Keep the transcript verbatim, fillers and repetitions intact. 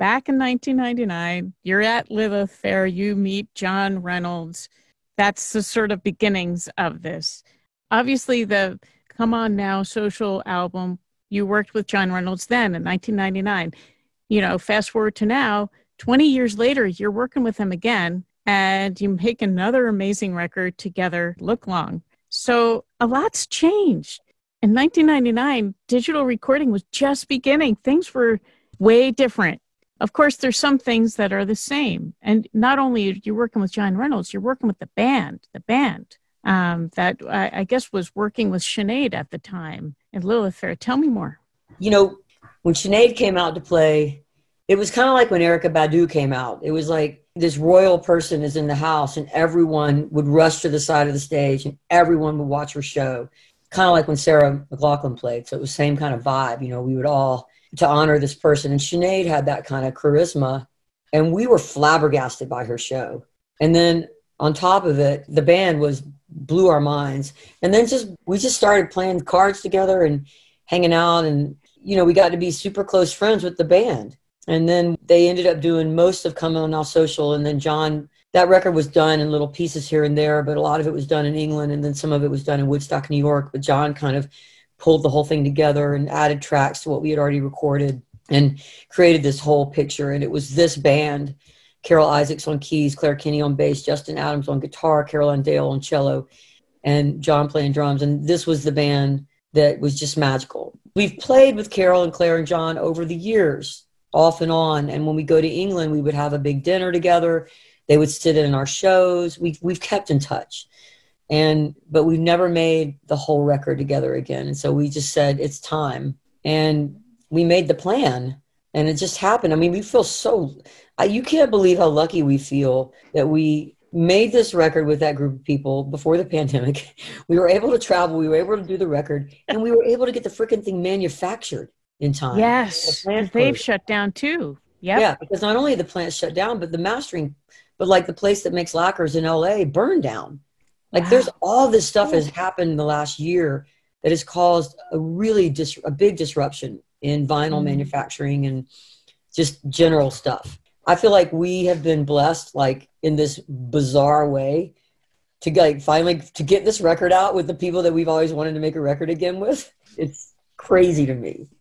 back in nineteen ninety-nine, you're at Lilith Fair, you meet John Reynolds. That's the sort of beginnings of this. Obviously, the Come On Now social album, you worked with John Reynolds then in nineteen ninety-nine. You know, fast forward to now, twenty years later, you're working with him again, and you make another amazing record together, Look Long. So a lot's changed. In nineteen ninety-nine, digital recording was just beginning. Things were way different. Of course, there's some things that are the same. And not only are you working with John Reynolds, you're working with the band, the band um, that I, I guess was working with Sinead at the time in Lilith Fair. Tell me more. You know, when Sinead came out to play, it was kind of like when Erykah Badu came out. It was like this royal person is in the house and everyone would rush to the side of the stage and everyone would watch her show. Kind of like when Sarah McLachlan played. So it was the same kind of vibe. You know, we would all, to honor this person. And Sinead had that kind of charisma. And we were flabbergasted by her show. And then on top of it, the band was blew our minds. And then just we just started playing cards together and hanging out. And, you know, we got to be super close friends with the band. And then they ended up doing most of Come On Now Social. And then John, that record was done in little pieces here and there, but a lot of it was done in England. And then some of it was done in Woodstock, New York. But John kind of pulled the whole thing together and added tracks to what we had already recorded and created this whole picture. And it was this band, Carol Isaacs on keys, Claire Kinney on bass, Justin Adams on guitar, Caroline Dale on cello, and John playing drums. And this was the band that was just magical. We've played with Carol and Claire and John over the years, off and on. And when we go to England, we would have a big dinner together. They would sit in our shows. We've, we've kept in touch. And, but we've never made the whole record together again. And so we just said, it's time. And we made the plan and it just happened. I mean, we feel so, I, you can't believe how lucky we feel that we made this record with that group of people before the pandemic. We were able to travel. We were able to do the record and we were able to get the freaking thing manufactured in time. Yes. The they've shut down too. Yep. Yeah. Because not only the plant shut down, but the mastering, but like the place that makes lacquers in L A burned down. Like wow. There's all this stuff has happened in the last year that has caused a really dis- a big disruption in vinyl mm. manufacturing and just general stuff. I feel like we have been blessed, like in this bizarre way, to like finally to get this record out with the people that we've always wanted to make a record again with. It's crazy to me.